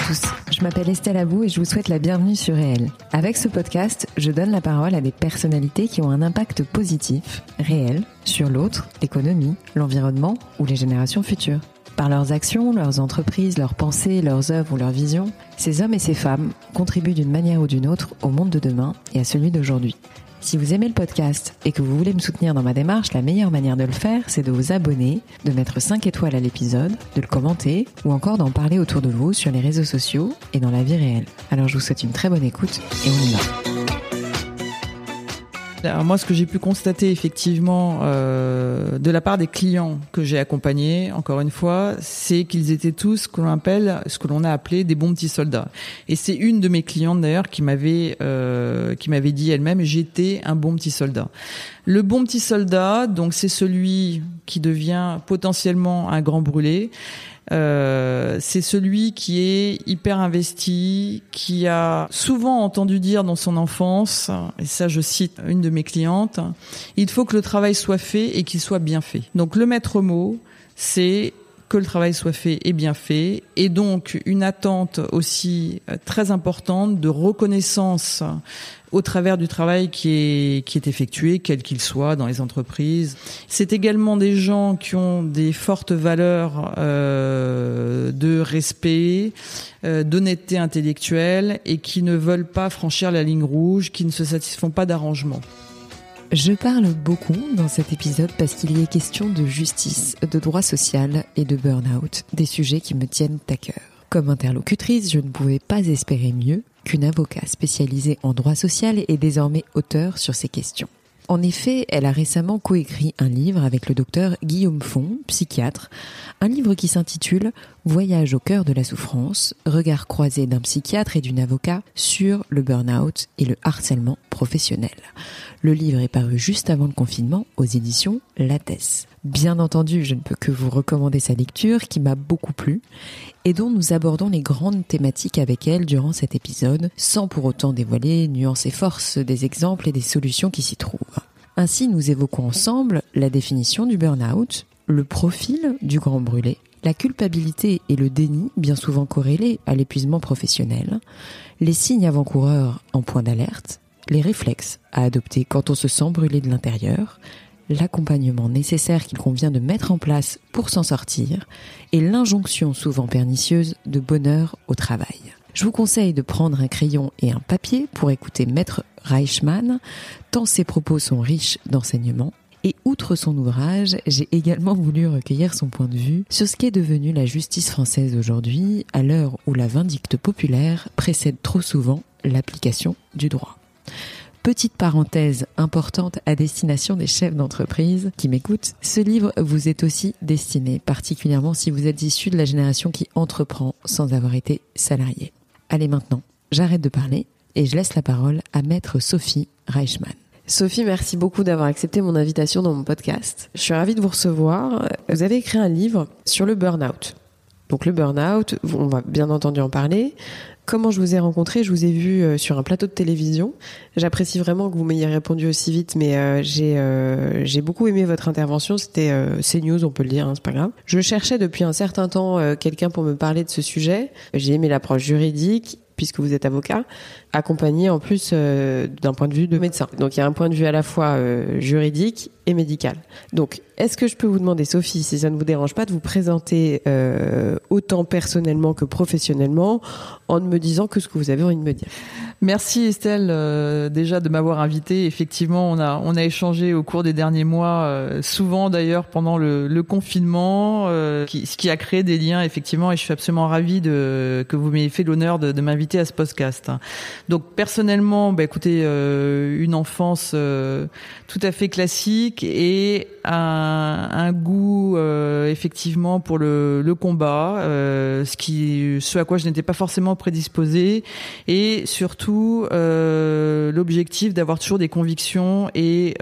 tous, je m'appelle Estelle Abou et je vous souhaite la bienvenue sur Réel. Avec ce podcast, je donne la parole à des personnalités qui ont un impact positif, réel, sur l'autre, l'économie, l'environnement ou les générations futures. Par leurs actions, leurs entreprises, leurs pensées, leurs œuvres ou leurs visions, ces hommes et ces femmes contribuent d'une manière ou d'une autre au monde de demain et à celui d'aujourd'hui. Si vous aimez le podcast et que vous voulez me soutenir dans ma démarche, la meilleure manière de le faire, c'est de vous abonner, de mettre 5 étoiles à l'épisode, de le commenter ou encore d'en parler autour de vous sur les réseaux sociaux et dans la vie réelle. Alors je vous souhaite une très bonne écoute et on y va. Alors moi, ce que j'ai pu constater effectivement de la part des clients que j'ai accompagnés, encore une fois, c'est qu'ils étaient tous ce que l'on a appelé des bons petits soldats. Et c'est une de mes clientes d'ailleurs qui m'avait dit elle-même, j'étais un bon petit soldat. Le bon petit soldat, donc c'est celui qui devient potentiellement un grand brûlé. C'est celui qui est hyper investi, qui a souvent entendu dire dans son enfance, et ça je cite une de mes clientes, il faut que le travail soit fait et qu'il soit bien fait. Donc le maître mot, c'est que le travail soit fait et bien fait, et donc une attente aussi très importante de reconnaissance au travers du travail qui est effectué, quel qu'il soit, dans les entreprises. C'est également des gens qui ont des fortes valeurs de respect, d'honnêteté intellectuelle, et qui ne veulent pas franchir la ligne rouge, qui ne se satisfont pas d'arrangements. Je parle beaucoup dans cet épisode parce qu'il y est question de justice, de droit social et de burn-out, des sujets qui me tiennent à cœur. Comme interlocutrice, je ne pouvais pas espérer mieux qu'une avocate spécialisée en droit social et désormais auteure sur ces questions. En effet, elle a récemment coécrit un livre avec le docteur Guillaume Font, psychiatre, un livre qui s'intitule « Voyage au cœur de la souffrance, regard croisé d'un psychiatre et d'une avocate sur le burn-out et le harcèlement professionnel ». Le livre est paru juste avant le confinement aux éditions Lattès. Bien entendu, je ne peux que vous recommander sa lecture qui m'a beaucoup plu et dont nous abordons les grandes thématiques avec elle durant cet épisode, sans pour autant dévoiler nuances et forces des exemples et des solutions qui s'y trouvent. Ainsi, nous évoquons ensemble la définition du burn-out, le profil du grand brûlé, la culpabilité et le déni, bien souvent corrélés à l'épuisement professionnel, les signes avant-coureurs en point d'alerte, les réflexes à adopter quand on se sent brûlé de l'intérieur, l'accompagnement nécessaire qu'il convient de mettre en place pour s'en sortir et l'injonction souvent pernicieuse de bonheur au travail. Je vous conseille de prendre un crayon et un papier pour écouter Maître Reichmann, tant ses propos sont riches d'enseignements. Et outre son ouvrage, j'ai également voulu recueillir son point de vue sur ce qu'est devenu la justice française aujourd'hui, à l'heure où la vindicte populaire précède trop souvent l'application du droit. Petite parenthèse importante à destination des chefs d'entreprise qui m'écoutent, ce livre vous est aussi destiné, particulièrement si vous êtes issu de la génération qui entreprend sans avoir été salarié. Allez maintenant, j'arrête de parler et je laisse la parole à Maître Sophie Reichmann. Sophie, merci beaucoup d'avoir accepté mon invitation dans mon podcast. Je suis ravie de vous recevoir. Vous avez écrit un livre sur le burn-out. Donc le burn-out, on va bien entendu en parler. Comment je vous ai rencontré? Je vous ai vu sur un plateau de télévision. J'apprécie vraiment que vous m'ayez répondu aussi vite, mais j'ai beaucoup aimé votre intervention. C'était CNews, on peut le dire, hein, c'est pas grave. Je cherchais depuis un certain temps quelqu'un pour me parler de ce sujet. J'ai aimé l'approche juridique, puisque vous êtes avocat, accompagné en plus d'un point de vue de médecin. Donc il y a un point de vue à la fois juridique et médical. Donc est-ce que je peux vous demander, Sophie, si ça ne vous dérange pas, de vous présenter autant personnellement que professionnellement en me disant que ce que vous avez envie de me dire? Merci Estelle déjà de m'avoir invitée. Effectivement, on a échangé au cours des derniers mois, souvent d'ailleurs pendant le confinement, ce qui a créé des liens effectivement, et je suis absolument ravie que vous m'ayez fait l'honneur de m'inviter à ce podcast. Donc personnellement, écoutez, une enfance tout à fait classique et un goût effectivement pour le combat, ce à quoi je n'étais pas forcément prédisposée, et surtout l'objectif d'avoir toujours des convictions et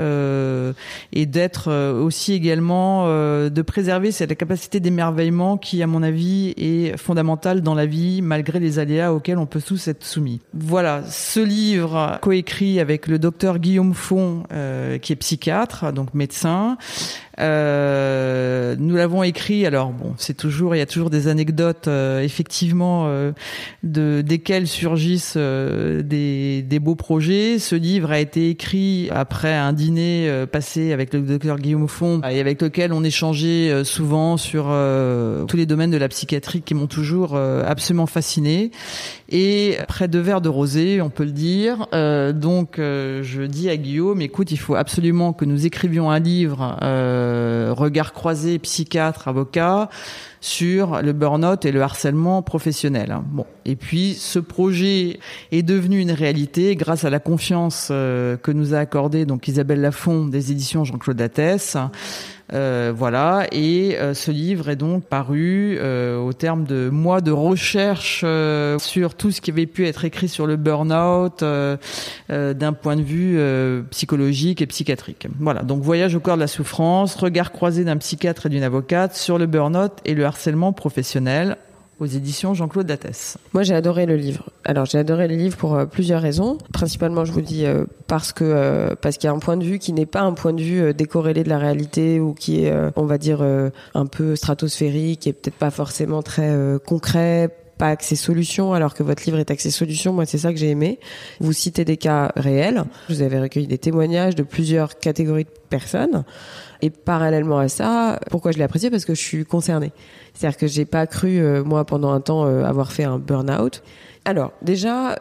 d'être aussi également de préserver cette capacité d'émerveillement qui, à mon avis, est fondamentale dans la vie malgré les aléas auxquels on peut tous être soumis. Voilà, ce livre coécrit avec le docteur Guillaume Font, qui est psychiatre, donc médecin, Nous l'avons écrit. Alors bon, il y a toujours des anecdotes, effectivement, desquelles surgissent des beaux projets. Ce livre a été écrit après un dîner passé avec le docteur Guillaume Font et avec lequel on échangeait souvent sur tous les domaines de la psychiatrie qui m'ont toujours absolument fasciné. Et après 2 verres de rosé, on peut le dire. Donc, je dis à Guillaume, écoute, il faut absolument que nous écrivions un livre, regard croisé, psychiatre, avocat, sur le burn-out et le harcèlement professionnel. Bon. Et puis, ce projet est devenu une réalité grâce à la confiance que nous a accordée donc Isabelle Lafont des éditions Jean-Claude Lattès. Voilà, et ce livre est donc paru au terme de mois de recherche sur tout ce qui avait pu être écrit sur le burn-out d'un point de vue psychologique et psychiatrique. Voilà, donc voyage au cœur de la souffrance, regard croisé d'un psychiatre et d'une avocate sur le burn-out et le harcèlement professionnel, aux éditions Jean-Claude Lattès. Moi, j'ai adoré le livre. Alors, j'ai adoré le livre pour plusieurs raisons. Principalement, je vous dis parce qu'il y a un point de vue qui n'est pas un point de vue décorrélé de la réalité ou qui est, on va dire, un peu stratosphérique et peut-être pas forcément très concret, pas axé solution, alors que votre livre est axé solution. Moi, c'est ça que j'ai aimé. Vous citez des cas réels. Vous avez recueilli des témoignages de plusieurs catégories de personnes. Et parallèlement à ça, pourquoi je l'ai apprécié? Parce que je suis concernée. C'est-à-dire que j'ai pas cru, moi, pendant un temps, avoir fait un burn-out. Alors, déjà,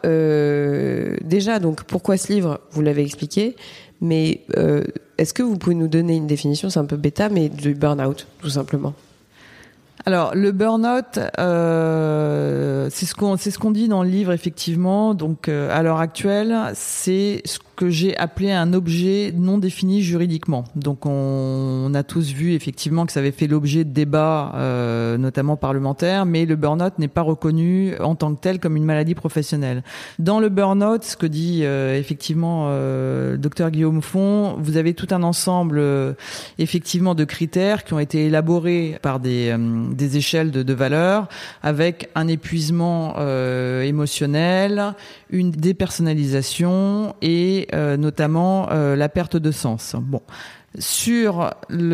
donc, pourquoi ce livre? Vous l'avez expliqué. Mais est-ce que vous pouvez nous donner une définition, c'est un peu bêta, mais du burn-out, tout simplement? Alors, le burn-out, c'est ce qu'on dit dans le livre, effectivement. Donc, à l'heure actuelle, c'est ce que j'ai appelé un objet non défini juridiquement. Donc, on a tous vu, effectivement, que ça avait fait l'objet de débats, notamment parlementaires, mais le burn-out n'est pas reconnu en tant que tel comme une maladie professionnelle. Dans le burn-out, ce que dit, effectivement, docteur Guillaume Font, vous avez tout un ensemble, effectivement, de critères qui ont été élaborés par des échelles de valeurs, avec un épuisement émotionnel, une dépersonnalisation et notamment la perte de sens. Bon. Sur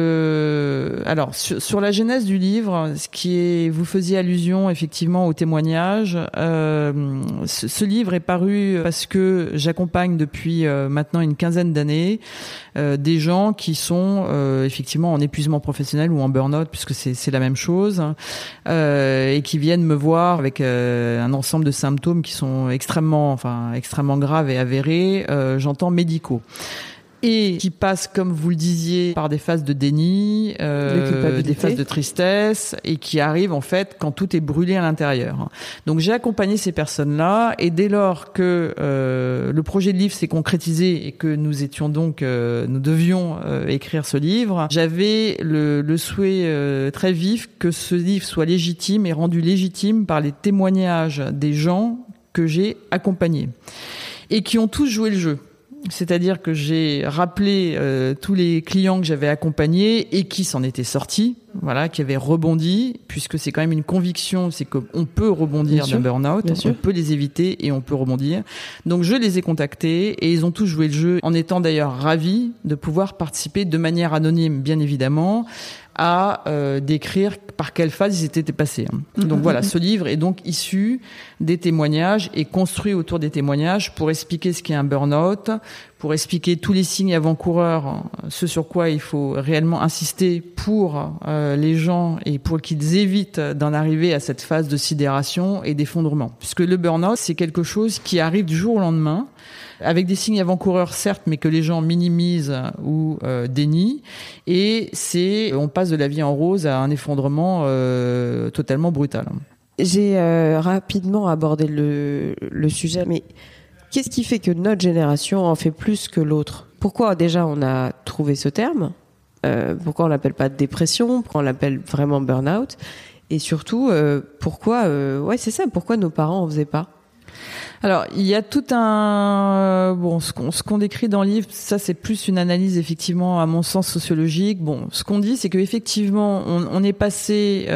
la genèse du livre, vous faisiez allusion effectivement au témoignage. Ce livre est paru parce que j'accompagne depuis maintenant une quinzaine d'années des gens qui sont effectivement en épuisement professionnel ou en burn-out, puisque c'est la même chose, et qui viennent me voir avec un ensemble de symptômes qui sont extrêmement graves et avérés. J'entends médicaux. Et qui passe, comme vous le disiez, par des phases de déni, des phases de tristesse, et qui arrive en fait quand tout est brûlé à l'intérieur. Donc j'ai accompagné ces personnes-là, et dès lors que le projet de livre s'est concrétisé et que nous devions écrire ce livre, j'avais le souhait très vif que ce livre soit légitime et rendu légitime par les témoignages des gens que j'ai accompagnés et qui ont tous joué le jeu. C'est-à-dire que j'ai rappelé tous les clients que j'avais accompagnés et qui s'en étaient sortis, voilà, qui avaient rebondi, puisque c'est quand même une conviction, c'est qu'on peut rebondir d'un burn-out, on peut les éviter et on peut rebondir. Donc je les ai contactés et ils ont tous joué le jeu, en étant d'ailleurs ravis de pouvoir participer de manière anonyme, bien évidemment, à décrire par quelle phase ils étaient passés. Donc voilà, ce livre est donc issu des témoignages et construit autour des témoignages pour expliquer ce qu'est un burn-out, pour expliquer tous les signes avant-coureurs, ce sur quoi il faut réellement insister pour les gens et pour qu'ils évitent d'en arriver à cette phase de sidération et d'effondrement. Puisque le burn-out, c'est quelque chose qui arrive du jour au lendemain, avec des signes avant-coureurs certes, mais que les gens minimisent ou dénient. Et on passe de la vie en rose à un effondrement totalement brutal. J'ai rapidement abordé le sujet, mais qu'est-ce qui fait que notre génération en fait plus que l'autre? Pourquoi déjà on a trouvé ce terme? Pourquoi on l'appelle pas dépression? Pourquoi on l'appelle vraiment burn-out? Et surtout, pourquoi nos parents en faisaient pas? Alors, il y a tout un ce qu'on décrit dans le livre, ça c'est plus une analyse effectivement à mon sens sociologique. Bon, ce qu'on dit, c'est que effectivement, on est passé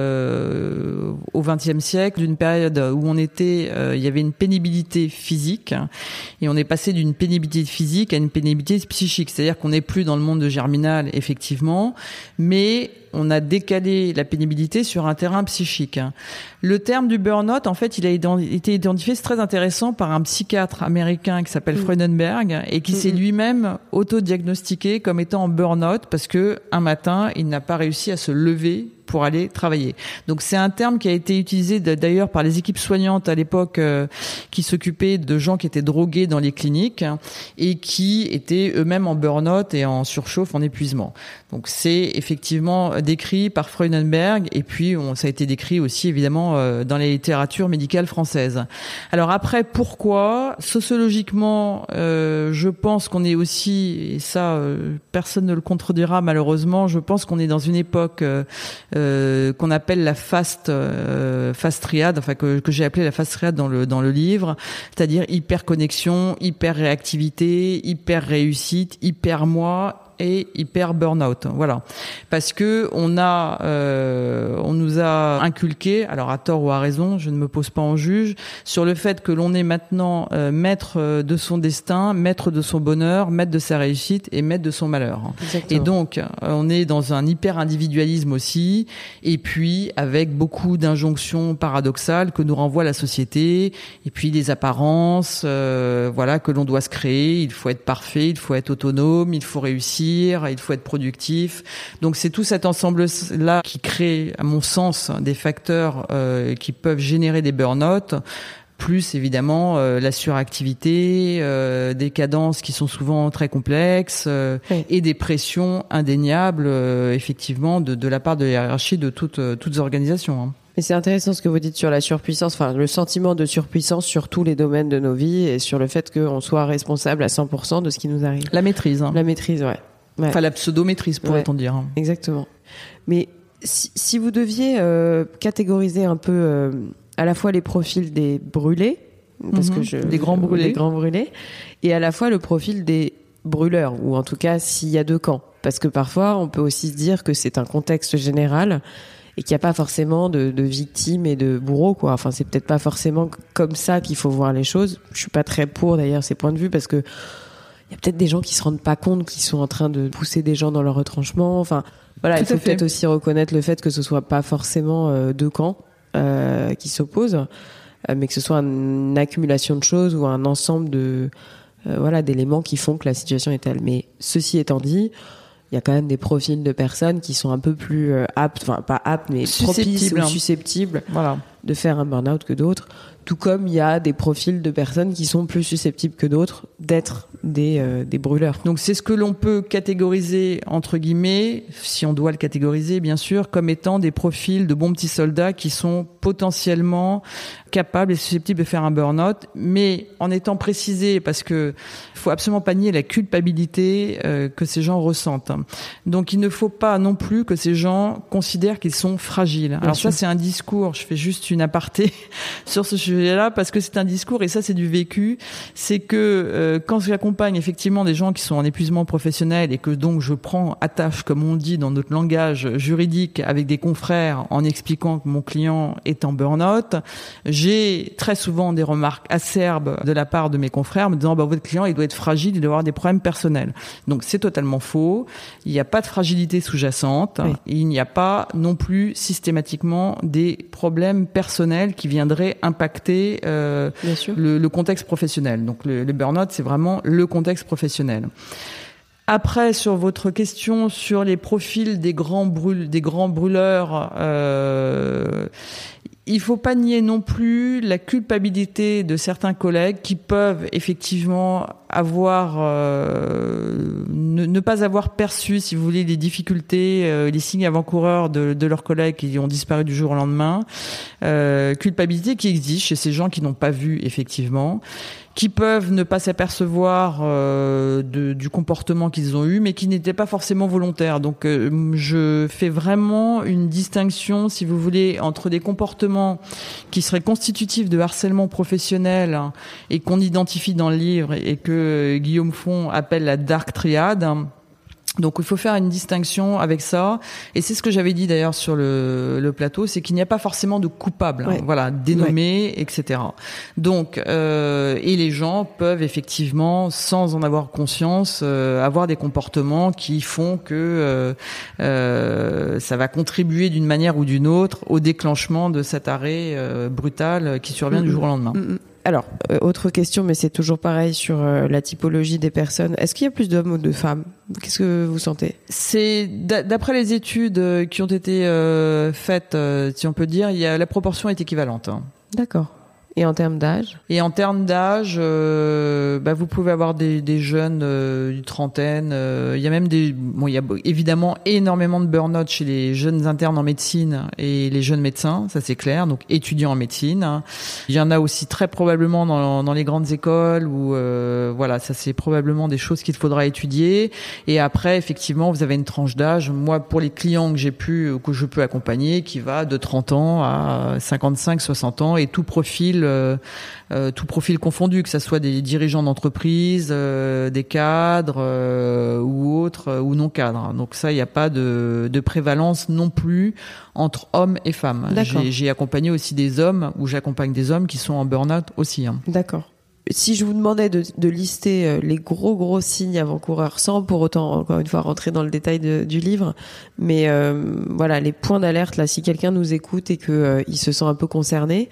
au XXe siècle d'une période où il y avait une pénibilité physique, et on est passé d'une pénibilité physique à une pénibilité psychique. C'est-à-dire qu'on n'est plus dans le monde de Germinal, effectivement, mais on a décalé la pénibilité sur un terrain psychique. Le terme du burn-out, en fait, il a été identifié, c'est très intéressant, par un psychiatre américain qui s'appelle Freudenberg et qui s'est lui-même auto-diagnostiqué comme étant en burn-out parce que un matin, il n'a pas réussi à se lever pour aller travailler. Donc c'est un terme qui a été utilisé d'ailleurs par les équipes soignantes à l'époque qui s'occupaient de gens qui étaient drogués dans les cliniques et qui étaient eux-mêmes en burn-out et en surchauffe, en épuisement. Donc c'est effectivement décrit par Freudenberg et puis ça a été décrit aussi évidemment dans la littérature médicale française. Alors après, pourquoi ? Sociologiquement, je pense qu'on est aussi, et ça personne ne le contredira malheureusement, je pense qu'on est dans une époque qu'on appelle la fast triade, enfin que j'ai appelé la fast triade dans le livre, c'est-à-dire hyper connexion, hyper réactivité, hyper réussite, hyper moi et hyper burn-out. Voilà. Parce que on nous a inculqué, alors à tort ou à raison, je ne me pose pas en juge, sur le fait que l'on est maintenant maître de son destin, maître de son bonheur, maître de sa réussite et maître de son malheur. Exactement. Et donc, on est dans un hyper-individualisme aussi, et puis avec beaucoup d'injonctions paradoxales que nous renvoie la société, et puis des apparences, que l'on doit se créer. Il faut être parfait, il faut être autonome, il faut réussir, il faut être productif. Donc c'est tout cet ensemble-là qui crée, à mon sens, des facteurs qui peuvent générer des burn-out, plus évidemment la suractivité, des cadences qui sont souvent très complexes et des pressions indéniables, effectivement, de la part de la hiérarchie de toutes organisations. Hein. Mais c'est intéressant ce que vous dites sur la surpuissance, enfin le sentiment de surpuissance sur tous les domaines de nos vies et sur le fait qu'on soit responsable à 100% de ce qui nous arrive. La maîtrise. Hein. La maîtrise, ouais. Enfin la pseudo-maîtrise, pourrait-on dire. Hein. Exactement. Mais si vous deviez catégoriser un peu à la fois les profils des brûlés, parce que des grands brûlés, et à la fois le profil des brûleurs, ou en tout cas s'il y a deux camps. Parce que parfois on peut aussi se dire que c'est un contexte général et qu'il n'y a pas forcément de victimes et de bourreaux, quoi. Enfin, c'est peut-être pas forcément comme ça qu'il faut voir les choses. Je suis pas très pour d'ailleurs ces points de vue parce que il y a peut-être des gens qui se rendent pas compte qu'ils sont en train de pousser des gens dans leur retranchement. Enfin, voilà, il faut peut-être aussi reconnaître le fait que ce soit pas forcément deux camps qui s'opposent, mais que ce soit une accumulation de choses ou un ensemble d'éléments qui font que la situation est telle. Mais ceci étant dit, il y a quand même des profils de personnes qui sont un peu plus aptes, enfin pas aptes, mais propices ou susceptibles de faire un burn-out que d'autres. Tout comme il y a des profils de personnes qui sont plus susceptibles que d'autres d'être des brûleurs. Donc c'est ce que l'on peut catégoriser, entre guillemets, si on doit le catégoriser bien sûr, comme étant des profils de bons petits soldats qui sont potentiellement capables et susceptibles de faire un burn-out, mais en étant précisé, parce que faut absolument pas nier la culpabilité que ces gens ressentent. Donc il ne faut pas non plus que ces gens considèrent qu'ils sont fragiles. Alors ça c'est un discours, je fais juste une aparté sur ce sujet-là, parce que c'est un discours, et ça c'est du vécu, c'est que quand j'accompagne effectivement des gens qui sont en épuisement professionnel et que donc je prends à tâche, comme on dit dans notre langage juridique, avec des confrères en expliquant que mon client est en burn-out, j'ai très souvent des remarques acerbes de la part de mes confrères me disant votre client il doit être fragile, il doit avoir des problèmes personnels. Donc c'est totalement faux, il n'y a pas de fragilité sous-jacente, il n'y a pas non plus systématiquement des problèmes personnels qui viendraient impacter le contexte professionnel. Donc le burn-out c'est vraiment le contexte professionnel. Après, sur votre question sur les profils des grands brûleurs, il faut pas nier non plus la culpabilité de certains collègues qui peuvent effectivement ne pas avoir perçu, si vous voulez, les difficultés, les signes avant-coureurs de leurs collègues qui ont disparu du jour au lendemain. Culpabilité qui existe chez ces gens qui n'ont pas vu, effectivement, qui peuvent ne pas s'apercevoir du comportement qu'ils ont eu, mais qui n'était pas forcément volontaire. Donc, je fais vraiment une distinction, si vous voulez, entre des comportements qui seraient constitutifs de harcèlement professionnel, hein, et qu'on identifie dans le livre et que Guillaume Font appelle la dark triad. Donc il faut faire une distinction avec ça, et c'est ce que j'avais dit d'ailleurs sur le plateau, c'est qu'il n'y a pas forcément de coupable, ouais. hein, voilà, dénommé, ouais. etc. Donc et les gens peuvent effectivement, sans en avoir conscience, avoir des comportements qui font que ça va contribuer d'une manière ou d'une autre au déclenchement de cet arrêt brutal qui survient du jour au lendemain. Alors, autre question, mais c'est toujours pareil sur la typologie des personnes. Est-ce qu'il y a plus d'hommes ou de femmes ? Qu'est-ce que vous sentez ? C'est d'après les études qui ont été faites, si on peut dire, la proportion est équivalente. Hein. D'accord. Et en termes d'âge ? Et en termes d'âge, vous pouvez avoir des jeunes d'une trentaine. Il y a même il y a évidemment énormément de burn-out chez les jeunes internes en médecine et les jeunes médecins, ça c'est clair. Donc étudiants en médecine. Hein. Il y en a aussi très probablement dans les grandes écoles où voilà, ça c'est probablement des choses qu'il faudra étudier. Et après, effectivement, vous avez une tranche d'âge. Moi, pour les clients que je peux accompagner, qui va de 30 ans à 55, 60 ans, et tout profil confondu, que ça soit des dirigeants d'entreprise, des cadres ou autres, ou non cadres. Donc ça, il n'y a pas de prévalence non plus entre hommes et femmes. J'ai accompagné aussi des hommes, ou j'accompagne des hommes qui sont en burn-out aussi. Hein. D'accord. Si je vous demandais de lister les gros signes avant-coureurs, sans pour autant, encore une fois, rentrer dans le détail du livre, mais voilà, les points d'alerte, là, si quelqu'un nous écoute et qu'il se sent un peu concerné,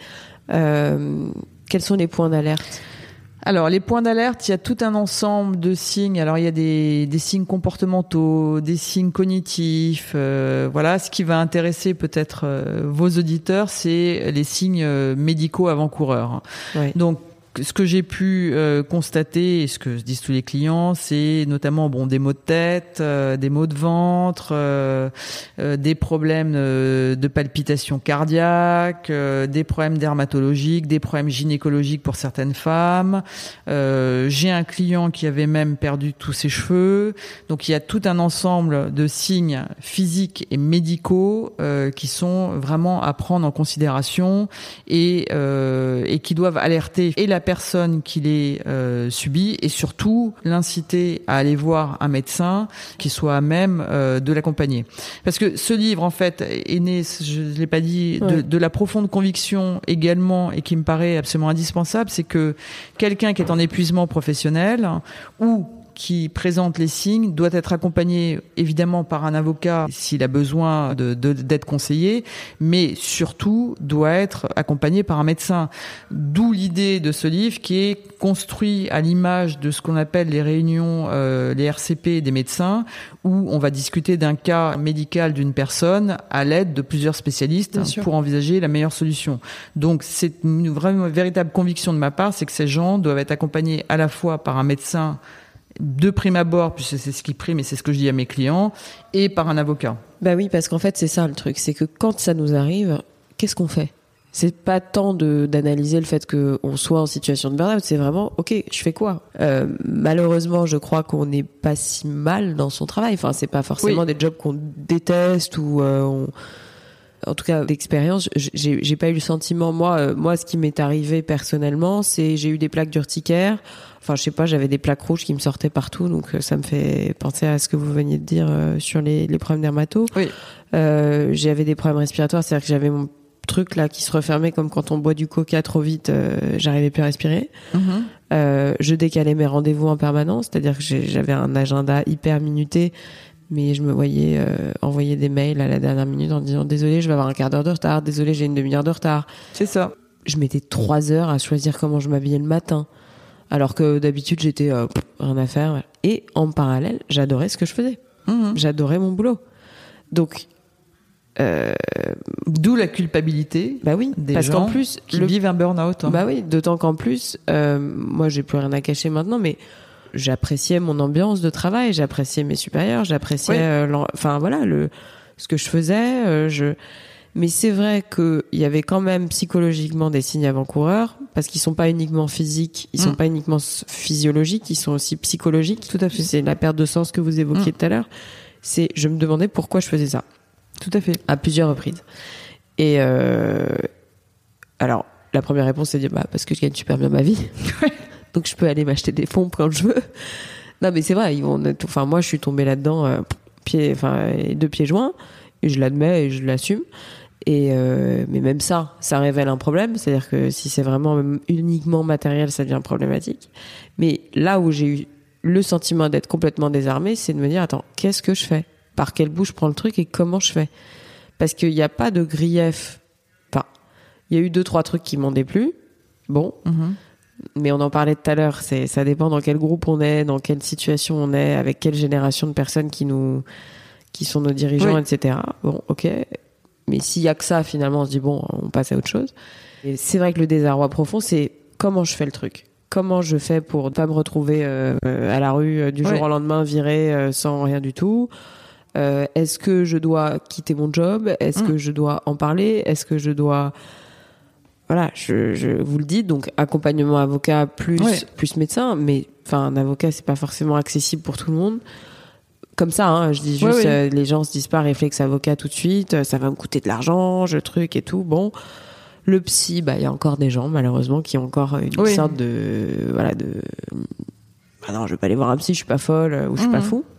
quels sont les points d'alerte ? Alors, les points d'alerte, il y a tout un ensemble de signes. Alors, il y a des signes comportementaux, des signes cognitifs. Voilà, ce qui va intéresser peut-être vos auditeurs, c'est les signes médicaux avant-coureurs. Ouais. Donc, ce que j'ai pu constater, et ce que disent tous les clients, c'est notamment des maux de tête, des maux de ventre, des problèmes de palpitations cardiaques, des problèmes dermatologiques, des problèmes gynécologiques pour certaines femmes. J'ai un client qui avait même perdu tous ses cheveux. Donc il y a tout un ensemble de signes physiques et médicaux qui sont vraiment à prendre en considération et qui doivent alerter et la personne qui les subit, et surtout l'inciter à aller voir un médecin qui soit à même de l'accompagner. Parce que ce livre, en fait, est né, je ne l'ai pas dit, de la profonde conviction également, et qui me paraît absolument indispensable, c'est que quelqu'un qui est en épuisement professionnel ou qui présente les signes doit être accompagné évidemment par un avocat s'il a besoin d'être conseillé, mais surtout doit être accompagné par un médecin. D'où l'idée de ce livre qui est construit à l'image de ce qu'on appelle les réunions, les RCP des médecins, où on va discuter d'un cas médical d'une personne à l'aide de plusieurs spécialistes pour envisager la meilleure solution. Donc c'est une véritable conviction de ma part, c'est que ces gens doivent être accompagnés à la fois par un médecin de prime abord, puisque c'est ce qui prime et c'est ce que je dis à mes clients, et par un avocat. Bah oui, parce qu'en fait, c'est ça le truc, c'est que quand ça nous arrive, qu'est-ce qu'on fait ? C'est pas tant d'analyser le fait qu'on soit en situation de burn-out, c'est vraiment, ok, je fais quoi ? Malheureusement, je crois qu'on n'est pas si mal dans son travail. Enfin, c'est pas forcément des jobs qu'on déteste ou en tout cas, d'expérience, j'ai pas eu le sentiment. Moi, ce qui m'est arrivé personnellement, c'est j'ai eu des plaques d'urticaire. Enfin, je sais pas, j'avais des plaques rouges qui me sortaient partout, donc ça me fait penser à ce que vous veniez de dire sur les problèmes dermato. Oui. J'avais des problèmes respiratoires, c'est-à-dire que j'avais mon truc là qui se refermait comme quand on boit du coca trop vite, j'arrivais plus à respirer. Je décalais mes rendez-vous en permanence, c'est-à-dire que j'avais un agenda hyper minuté. Mais je me voyais envoyer des mails à la dernière minute en disant désolé, je vais avoir un quart d'heure de retard, désolé, j'ai une demi-heure de retard. C'est ça. Je mettais 3 heures à choisir comment je m'habillais le matin, alors que d'habitude j'étais rien à faire. Et en parallèle, j'adorais ce que je faisais. J'adorais mon boulot. Donc d'où la culpabilité. Bah oui, des parce gens qu'en plus qui vivent un burn-out. Bah oui, d'autant qu'en plus, moi j'ai plus rien à cacher maintenant, mais j'appréciais mon ambiance de travail, j'appréciais mes supérieurs, j'appréciais ce que je faisais. Mais c'est vrai qu'il y avait quand même psychologiquement des signes avant-coureurs, parce qu'ils sont pas uniquement physiques, ils sont pas uniquement physiologiques, ils sont aussi psychologiques. Tout à fait. C'est la perte de sens que vous évoquiez tout à l'heure. Je me demandais pourquoi je faisais ça. Tout à fait. À plusieurs reprises. Et alors, la première réponse, c'est de dire, parce que je gagne super bien ma vie. Donc je peux aller m'acheter des pompes quand je veux. Non, mais c'est vrai, moi, je suis tombée là-dedans, deux pieds joints, et je l'admets et je l'assume. Et mais même ça révèle un problème. C'est-à-dire que si c'est vraiment uniquement matériel, ça devient problématique. Mais là où j'ai eu le sentiment d'être complètement désarmée, c'est de me dire, attends, qu'est-ce que je fais ? Par quel bout je prends le truc et comment je fais ? Parce qu'il n'y a pas de grief. Enfin, il y a eu 2-3 trucs qui m'ont déplu. Bon. Mais on en parlait tout à l'heure. Ça dépend dans quel groupe on est, dans quelle situation on est, avec quelle génération de personnes qui sont nos dirigeants, etc. Bon, ok. Mais s'il y a que ça, finalement, on se dit, bon, on passe à autre chose. Et c'est vrai que le désarroi profond, c'est comment je fais le truc. Comment je fais pour ne pas me retrouver à la rue du jour au lendemain, viré sans rien du tout. Est-ce que je dois quitter mon job ? Est-ce que je dois en parler ? Est-ce que je dois... Voilà, je vous le dis, donc accompagnement avocat plus médecin, mais un avocat, c'est pas forcément accessible pour tout le monde. Comme ça, je dis juste, les gens se disent pas réflexe avocat tout de suite, ça va me coûter de l'argent, truc et tout. Bon, le psy, il y a encore des gens, malheureusement, qui ont encore une sorte de... non, je vais pas aller voir un psy, je suis pas folle ou je suis pas fou.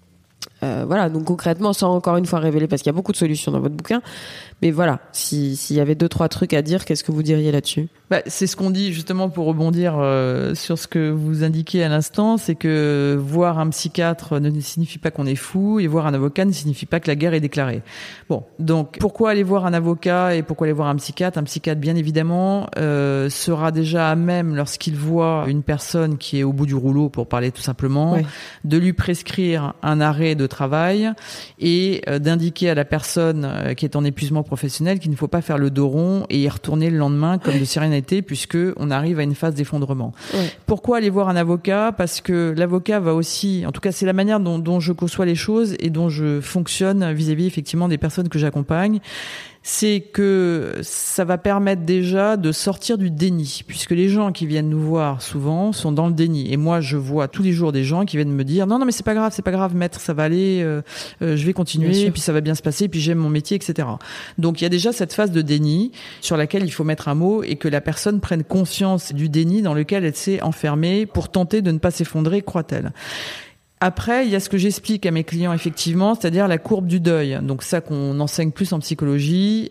Donc concrètement, sans encore une fois révéler, parce qu'il y a beaucoup de solutions dans votre bouquin, mais voilà, s'il y avait 2-3 trucs à dire, qu'est-ce que vous diriez là-dessus ? C'est ce qu'on dit justement pour rebondir sur ce que vous indiquez à l'instant, c'est que voir un psychiatre ne signifie pas qu'on est fou, et voir un avocat ne signifie pas que la guerre est déclarée. Bon, donc pourquoi aller voir un avocat et pourquoi aller voir un psychiatre ? Un psychiatre, bien évidemment, sera déjà à même, lorsqu'il voit une personne qui est au bout du rouleau, pour parler tout simplement, de lui prescrire un arrêt de travail et d'indiquer à la personne qui est en épuisement professionnel qu'il ne faut pas faire le dos rond et y retourner le lendemain comme de si rien n'était, puisque on arrive à une phase d'effondrement. Pourquoi aller voir un avocat ? Parce que l'avocat va aussi, en tout cas c'est la manière dont je conçois les choses et dont je fonctionne vis-à-vis effectivement des personnes que j'accompagne, c'est que ça va permettre déjà de sortir du déni, puisque les gens qui viennent nous voir souvent sont dans le déni. Et moi, je vois tous les jours des gens qui viennent me dire non mais c'est pas grave, maître, ça va aller, je vais continuer, puis ça va bien se passer, puis j'aime mon métier, etc. Donc il y a déjà cette phase de déni sur laquelle il faut mettre un mot et que la personne prenne conscience du déni dans lequel elle s'est enfermée pour tenter de ne pas s'effondrer, croit-elle. Après, il y a ce que j'explique à mes clients, effectivement, c'est-à-dire la courbe du deuil. Donc ça qu'on enseigne plus en psychologie,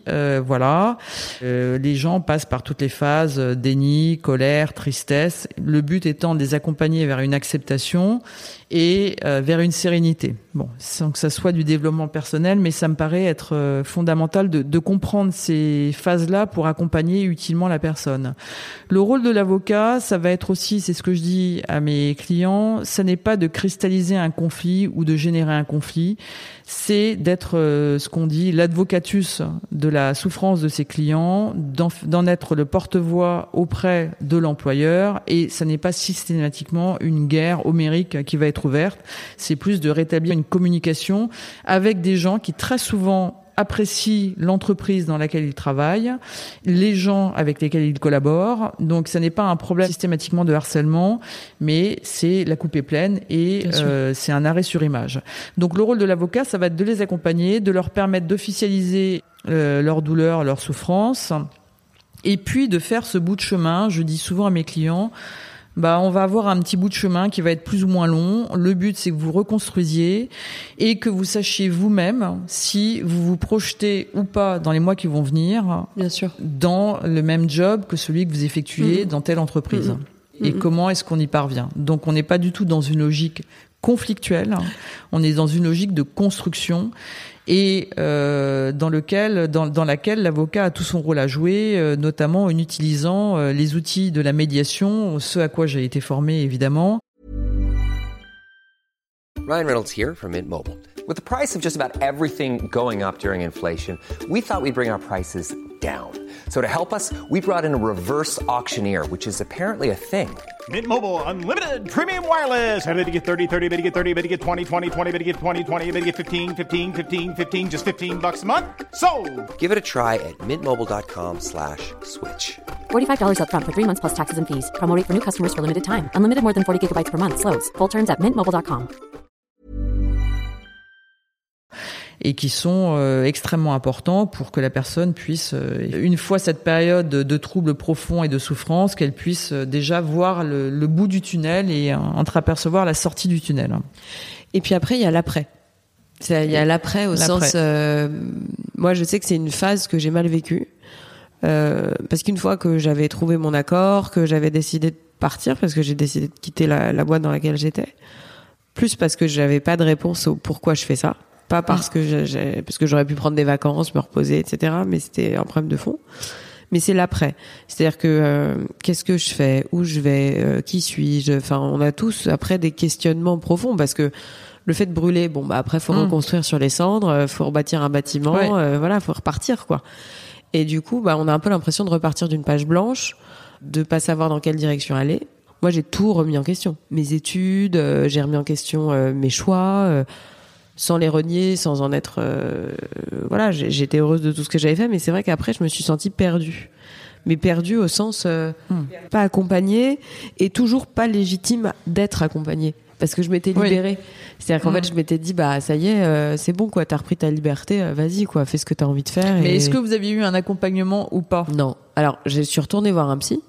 les gens passent par toutes les phases, déni, colère, tristesse. Le but étant de les accompagner vers une acceptation et vers une sérénité. Bon, sans que ça soit du développement personnel, mais ça me paraît être fondamental de comprendre ces phases-là pour accompagner utilement la personne. Le rôle de l'avocat, ça va être aussi, c'est ce que je dis à mes clients, ça n'est pas de cristalliser un conflit ou de générer un conflit, c'est d'être ce qu'on dit l'advocatus de la souffrance de ses clients, d'en être le porte-voix auprès de l'employeur, et ça n'est pas systématiquement une guerre homérique qui va être ouverte, c'est plus de rétablir une communication avec des gens qui très souvent apprécient l'entreprise dans laquelle ils travaillent, les gens avec lesquels ils collaborent. Donc, ça n'est pas un problème systématiquement de harcèlement, mais c'est la coupe est pleine et c'est un arrêt sur image. Donc, le rôle de l'avocat, ça va être de les accompagner, de leur permettre d'officialiser leur douleur, leur souffrance, et puis de faire ce bout de chemin. Je dis souvent à mes clients, on va avoir un petit bout de chemin qui va être plus ou moins long. Le but, c'est que vous reconstruisiez et que vous sachiez vous-même si vous vous projetez ou pas dans les mois qui vont venir. Bien sûr. Dans le même job que celui que vous effectuez dans telle entreprise. Et comment est-ce qu'on y parvient? Donc, on n'est pas du tout dans une logique conflictuelle. On est dans une logique de construction et dans laquelle l'avocat a tout son rôle à jouer, notamment en utilisant les outils de la médiation, ce à quoi j'ai été formé évidemment. Ryan Reynolds here from Mint Mobile. With the price of just about everything going up during inflation, we thought we'd bring our prices down. So to help us, we brought in a reverse auctioneer, which is apparently a thing. Mint Mobile Unlimited Premium Wireless. How to get 30, 30, how to get 30, how to get 20, 20, 20, how to get 20, 20, how to get 15, 15, 15, 15, just $15 a month? Sold! Give it a try at mintmobile.com/switch. $45 up front for 3 months plus taxes and fees. Promo rate for new customers for limited time. Unlimited more than 40 gigabytes per month. Slows full terms at mintmobile.com. Et qui sont extrêmement importants pour que la personne puisse, une fois cette période de troubles profonds et de souffrance, qu'elle puisse déjà voir le bout du tunnel et entreapercevoir la sortie du tunnel. Et puis après, il y a l'après. Il y a l'après au sens... moi, je sais que c'est une phase que j'ai mal vécue. Parce qu'une fois que j'avais trouvé mon accord, que j'avais décidé de partir, parce que j'ai décidé de quitter la boîte dans laquelle j'étais, plus parce que j'avais pas de réponse au pourquoi je fais ça, pas parce que parce que j'aurais pu prendre des vacances, me reposer, etc. Mais c'était un problème de fond. Mais c'est l'après. C'est-à-dire que qu'est-ce que je fais, où je vais, qui suis-je. Enfin, on a tous après des questionnements profonds parce que le fait de brûler, bon bah après faut reconstruire sur les cendres, faut rebâtir un bâtiment, voilà, faut repartir quoi. Et du coup, bah on a un peu l'impression de repartir d'une page blanche, de pas savoir dans quelle direction aller. Moi, j'ai tout remis en question. Mes études, j'ai remis en question mes choix. Sans les renier, sans en être... voilà, j'étais heureuse de tout ce que j'avais fait, mais c'est vrai qu'après, je me suis sentie perdue. Mais perdue au sens pas accompagnée et toujours pas légitime d'être accompagnée. Parce que je m'étais libérée. C'est-à-dire qu'en fait, je m'étais dit, bah ça y est, c'est bon, quoi, t'as repris ta liberté, vas-y, quoi, fais ce que t'as envie de faire. Mais est-ce que vous aviez eu un accompagnement ou pas ? Non. Alors, je suis retournée voir un psy,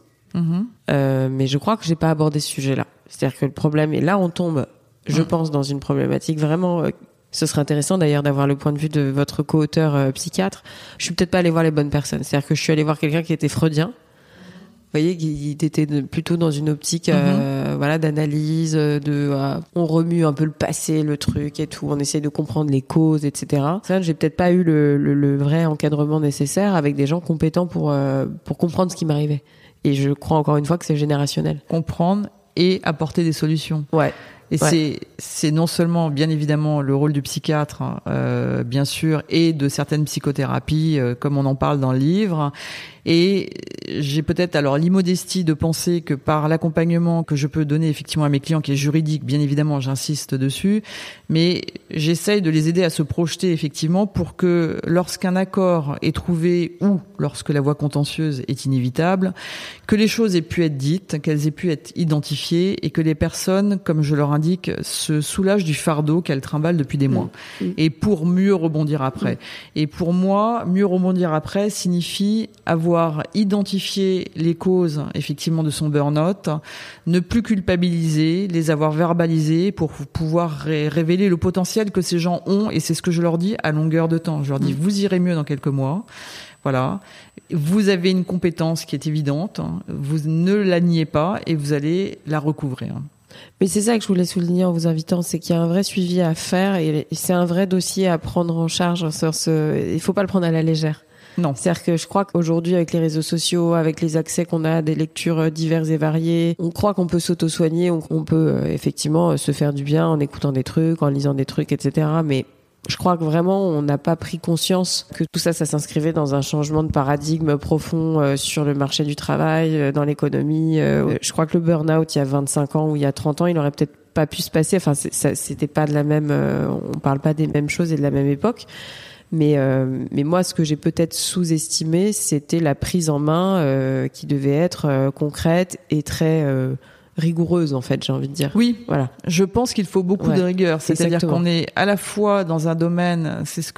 mais je crois que j'ai pas abordé ce sujet-là. C'est-à-dire que le problème, et là, on tombe, je pense, dans une problématique vraiment... ce serait intéressant d'ailleurs d'avoir le point de vue de votre co-auteur psychiatre. Je suis peut-être pas allée voir les bonnes personnes. C'est-à-dire que je suis allée voir quelqu'un qui était freudien. Vous voyez, qui était plutôt dans une optique voilà, d'analyse, on remue un peu le passé, le truc et tout. On essaie de comprendre les causes, etc. Ça, j'ai peut-être pas eu le vrai encadrement nécessaire avec des gens compétents pour comprendre ce qui m'arrivait. Et je crois encore une fois que c'est générationnel. Comprendre et apporter des solutions. Ouais. Et c'est non seulement, bien évidemment, le rôle du psychiatre, bien sûr, et de certaines psychothérapies, comme on en parle dans le livre. Et j'ai peut-être alors l'immodestie de penser que par l'accompagnement que je peux donner effectivement à mes clients, qui est juridique, bien évidemment, j'insiste dessus, mais j'essaye de les aider à se projeter effectivement pour que lorsqu'un accord est trouvé ou lorsque la voie contentieuse est inévitable, que les choses aient pu être dites, qu'elles aient pu être identifiées et que les personnes, comme je leur indique, se soulagent du fardeau qu'elles trimballent depuis des mois. Et pour mieux rebondir après. Et pour moi, mieux rebondir après signifie avoir identifié les causes effectivement de son burn-out, ne plus culpabiliser, les avoir verbalisées pour pouvoir révéler le potentiel que ces gens ont, et c'est ce que je leur dis à longueur de temps. Je leur dis, vous irez mieux dans quelques mois. Voilà. Vous avez une compétence qui est évidente, vous ne la niez pas et vous allez la recouvrir. Mais c'est ça que je voulais souligner en vous invitant, c'est qu'il y a un vrai suivi à faire et c'est un vrai dossier à prendre en charge. Il faut pas le prendre à la légère. Non. C'est-à-dire que je crois qu'aujourd'hui, avec les réseaux sociaux, avec les accès qu'on a à des lectures diverses et variées, on croit qu'on peut s'auto-soigner, on peut effectivement se faire du bien en écoutant des trucs, en lisant des trucs, etc. Mais je crois que vraiment, on n'a pas pris conscience que tout ça, ça s'inscrivait dans un changement de paradigme profond sur le marché du travail, dans l'économie. Je crois que le burn-out, il y a 25 ans ou il y a 30 ans, il aurait peut-être pas pu se passer. Enfin, c'était pas de la même... on parle pas des mêmes choses et de la même époque. Mais moi, ce que j'ai peut-être sous-estimé, c'était la prise en main qui devait être concrète et très rigoureuse, en fait, j'ai envie de dire. Oui, voilà. Je pense qu'il faut beaucoup de rigueur. C'est-à-dire qu'on est à la fois dans un domaine, c'est ce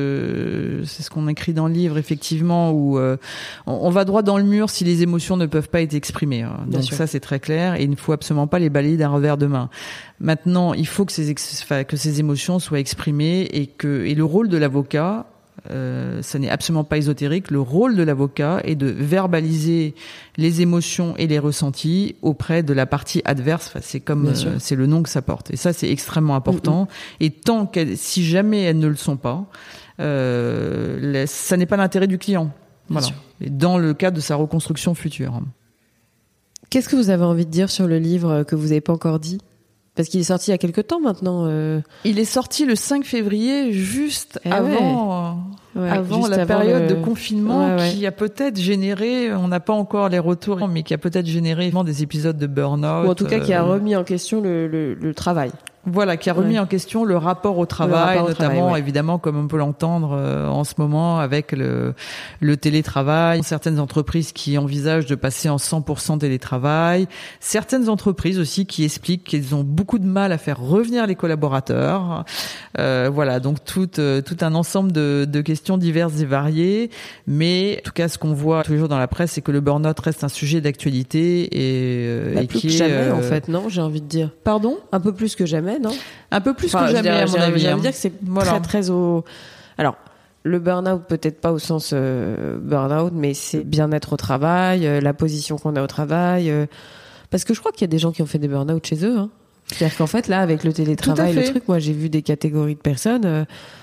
qu'on écrit dans le livre, effectivement, où on va droit dans le mur si les émotions ne peuvent pas être exprimées. Donc ça, c'est très clair. Et il ne faut absolument pas les balayer d'un revers de main. Maintenant, il faut que ces émotions soient exprimées et le rôle de l'avocat, ça n'est absolument pas ésotérique. Le rôle de l'avocat est de verbaliser les émotions et les ressentis auprès de la partie adverse. Enfin, c'est comme c'est le nom que ça porte. Et ça, c'est extrêmement important. Et si jamais elles ne le sont pas, ça n'est pas l'intérêt du client. Voilà. Et dans le cadre de sa reconstruction future. Qu'est-ce que vous avez envie de dire sur le livre que vous n'avez pas encore dit ? Parce qu'il est sorti il y a quelque temps maintenant. Il est sorti le 5 février, juste avant juste la période de le confinement qui a peut-être généré, on n'a pas encore les retours, mais qui a peut-être généré des épisodes de burn-out. Ou en tout cas qui a remis en question le travail. Voilà, qui a remis en question le rapport au travail, notamment évidemment comme on peut l'entendre en ce moment avec le télétravail. Certaines entreprises qui envisagent de passer en 100% télétravail. Certaines entreprises aussi qui expliquent qu'elles ont beaucoup de mal à faire revenir les collaborateurs. Voilà, donc tout un ensemble de questions diverses et variées. Mais en tout cas, ce qu'on voit tous les jours dans la presse, c'est que le burn-out reste un sujet d'actualité et plus qui que jamais en fait, non, j'ai envie de dire. Pardon ? Un peu plus que jamais. Non, un peu plus que jamais, à mon avis. J'ai envie de dire que c'est très au... Alors, le burn-out, peut-être pas au sens burn-out, mais c'est bien-être au travail, la position qu'on a au travail. Parce que je crois qu'il y a des gens qui ont fait des burn-out chez eux. Hein. C'est-à-dire qu'en fait, là, avec le télétravail, le truc, moi, j'ai vu des catégories de personnes...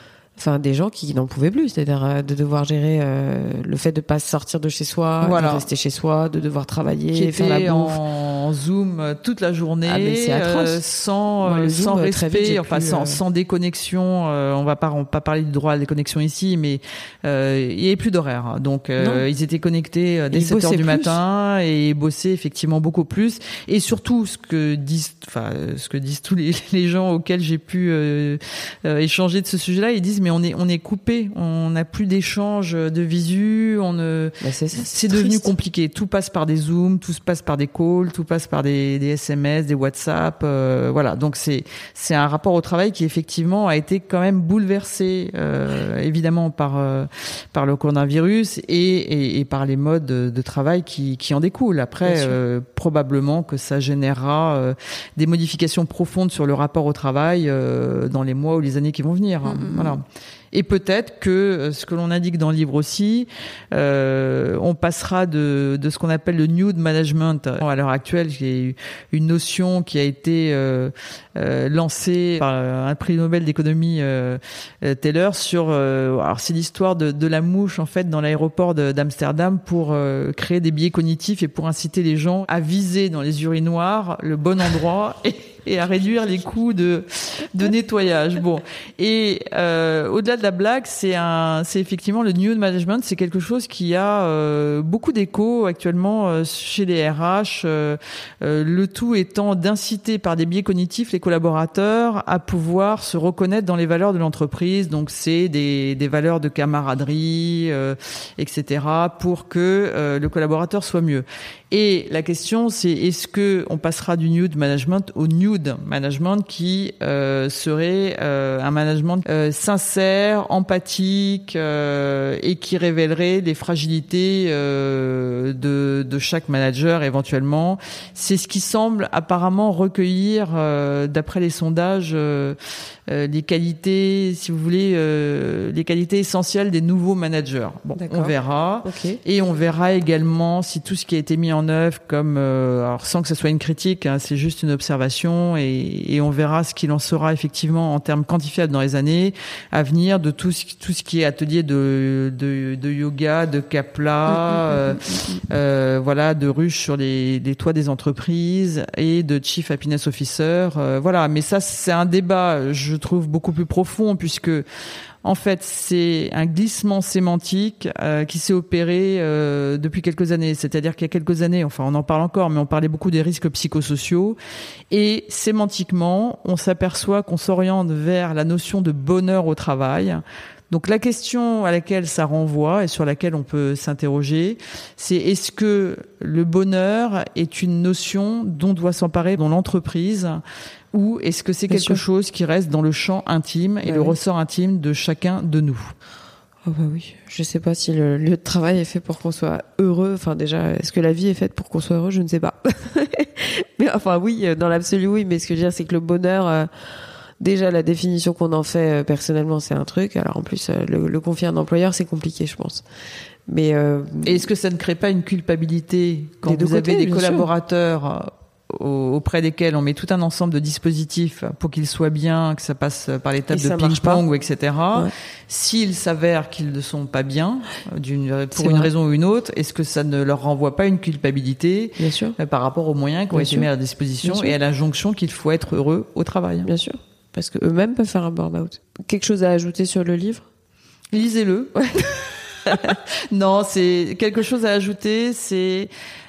des gens qui n'en pouvaient plus, c'est-à-dire de devoir gérer le fait de pas sortir de chez soi, de rester chez soi, de devoir travailler, faire la bouffe. En Zoom toute la journée, c'est atroce. sans respect, sans déconnexion. On va pas parler du droit à la déconnexion ici, mais il y avait plus d'horaire. Donc ils étaient connectés dès 7h du matin et bossaient effectivement beaucoup plus. Et surtout ce que disent tous les gens auxquels j'ai pu échanger de ce sujet-là, ils disent mais on est coupé, on n'a plus d'échange de visu, c'est devenu compliqué. Tout passe par des Zooms, tout se passe par des calls, tout passe par des SMS, des WhatsApp, voilà. Donc c'est un rapport au travail qui effectivement a été quand même bouleversé évidemment par le coronavirus et par les modes de travail qui en découlent. Après probablement que ça générera des modifications profondes sur le rapport au travail dans les mois ou les années qui vont venir. Voilà. Et peut-être que ce que l'on indique dans le livre aussi, on passera de ce qu'on appelle le nude management. À l'heure actuelle, j'ai une notion qui a été lancée par un prix Nobel d'économie Taylor sur. Alors c'est l'histoire de la mouche en fait dans l'aéroport d'Amsterdam pour créer des biais cognitifs et pour inciter les gens à viser dans les urinoirs le bon endroit et à réduire les coûts de nettoyage. Bon, et au-delà de la blague, c'est effectivement le nude management, c'est quelque chose qui a beaucoup d'écho actuellement chez les RH. Le tout étant d'inciter par des biais cognitifs les collaborateurs à pouvoir se reconnaître dans les valeurs de l'entreprise. Donc c'est des valeurs de camaraderie, etc. pour que le collaborateur soit mieux. Et la question, c'est est-ce que on passera du nude management au nude management qui serait un management sincère, empathique et qui révélerait les fragilités de chaque manager éventuellement. C'est ce qui semble apparemment recueillir, d'après les sondages, les qualités, si vous voulez, les qualités essentielles des nouveaux managers. Bon, on verra. Okay. Et on verra également si tout ce qui a été mis en œuvre comme, alors sans que ce soit une critique, hein, c'est juste une observation et on verra ce qu'il en sera effectivement en termes quantifiables dans les années à venir de tout ce qui est atelier de yoga, de Kapla, voilà, de ruches sur les toits des entreprises et de Chief Happiness Officer, voilà. Mais ça, c'est un débat, je trouve, beaucoup plus profond puisque en fait, c'est un glissement sémantique qui s'est opéré depuis quelques années. C'est-à-dire qu'il y a quelques années, enfin on en parle encore, mais on parlait beaucoup des risques psychosociaux. Et sémantiquement, on s'aperçoit qu'on s'oriente vers la notion de bonheur au travail. Donc la question à laquelle ça renvoie et sur laquelle on peut s'interroger, c'est est-ce que le bonheur est une notion dont doit s'emparer dans l'entreprise ou est-ce que c'est quelque chose qui reste dans le champ intime et le ressort intime de chacun de nous ? Oh bah oui, je sais pas si le lieu de travail est fait pour qu'on soit heureux. Enfin déjà, est-ce que la vie est faite pour qu'on soit heureux ? Je ne sais pas. Mais enfin oui, dans l'absolu oui, mais ce que je veux dire c'est que le bonheur... Déjà, la définition qu'on en fait personnellement, c'est un truc. Alors en plus, le confier à un employeur, c'est compliqué, je pense. Mais et est-ce que ça ne crée pas une culpabilité quand vous avez des collaborateurs auprès desquels on met tout un ensemble de dispositifs pour qu'ils soient bien, que ça passe par l'étape de ping-pong, ou etc. Ouais. S'il s'avère qu'ils ne sont pas bien, pour une raison ou une autre, est-ce que ça ne leur renvoie pas une culpabilité par rapport aux moyens qui ont été mis à leur disposition et à l'injonction qu'il faut être heureux au travail? Bien sûr, parce que eux-mêmes peuvent faire un burn-out. Quelque chose à ajouter sur le livre? Lisez-le. Non, c'est quelque chose à ajouter, c'est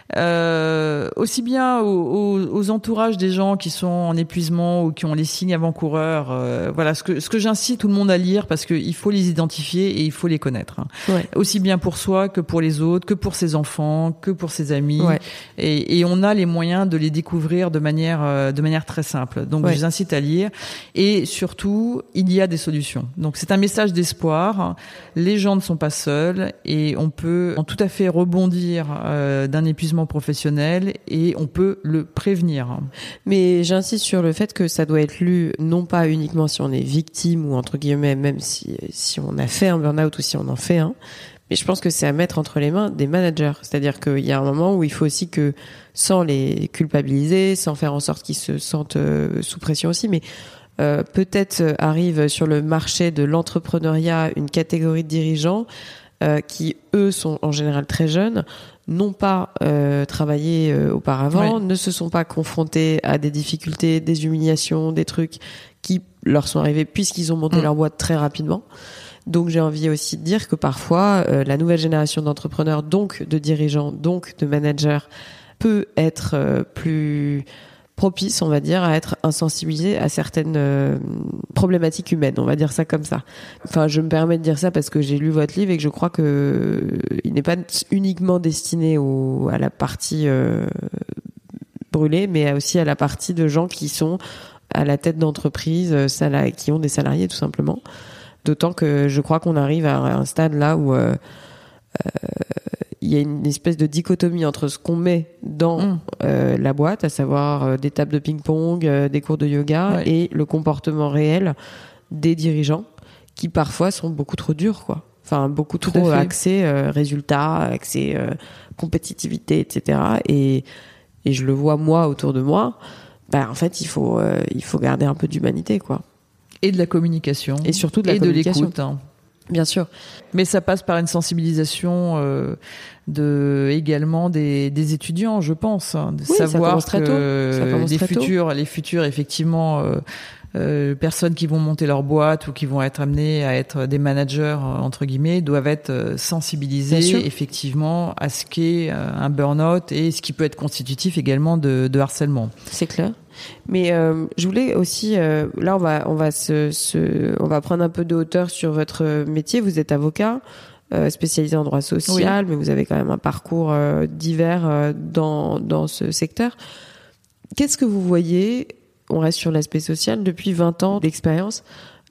aussi bien aux entourages des gens qui sont en épuisement ou qui ont les signes avant-coureurs. Voilà, ce que j'incite tout le monde à lire, parce qu'il faut les identifier et il faut les connaître. Ouais. Aussi bien pour soi que pour les autres, que pour ses enfants, que pour ses amis. Ouais. Et on a les moyens de les découvrir de manière très simple. Donc, je les incite à lire. Et surtout, il y a des solutions. Donc, c'est un message d'espoir. Les gens ne sont pas seuls et on peut tout à fait rebondir d'un épuisement professionnel et on peut le prévenir. Mais j'insiste sur le fait que ça doit être lu non pas uniquement si on est victime ou entre guillemets même si on a fait un burn-out ou si on en fait un, mais je pense que c'est à mettre entre les mains des managers. C'est-à-dire qu'il y a un moment où il faut aussi que, sans les culpabiliser, sans faire en sorte qu'ils se sentent sous pression aussi, mais peut-être arrive sur le marché de l'entrepreneuriat une catégorie de dirigeants qui, eux, sont en général très jeunes, n'ont pas travaillé auparavant, ne se sont pas confrontés à des difficultés, des humiliations, des trucs qui leur sont arrivés puisqu'ils ont monté leur boîte très rapidement. Donc j'ai envie aussi de dire que parfois la nouvelle génération d'entrepreneurs, donc de dirigeants, donc de managers, peut être plus propice, on va dire, à être insensibilisé à certaines problématiques humaines, on va dire ça comme ça. Enfin, je me permets de dire ça parce que j'ai lu votre livre et que je crois que il n'est pas uniquement destiné à la partie brûlée, mais aussi à la partie de gens qui sont à la tête d'entreprises, qui ont des salariés tout simplement. D'autant que je crois qu'on arrive à un stade là où il y a une espèce de dichotomie entre ce qu'on met dans la boîte, à savoir des tables de ping-pong, des cours de yoga, et le comportement réel des dirigeants qui parfois sont beaucoup trop durs, quoi. Enfin, beaucoup trop axés résultats, axés compétitivité, etc. Et je le vois moi autour de moi. Bah, en fait, il faut garder un peu d'humanité, quoi. Et de la communication. Et surtout de la communication. De l'écoute. Hein. Bien sûr. Mais ça passe par une sensibilisation également des étudiants, je pense. De savoir que les futurs effectivement personnes qui vont monter leur boîte ou qui vont être amenées à être des managers entre guillemets doivent être sensibilisés effectivement à ce qu'est un burn-out et ce qui peut être constitutif également de harcèlement. C'est clair. Mais je voulais aussi là on va prendre un peu de hauteur sur votre métier. Vous êtes avocat spécialisé en droit social, mais vous avez quand même un parcours divers dans ce secteur. Qu'est-ce que vous voyez? On reste sur l'aspect social depuis 20 ans d'expérience.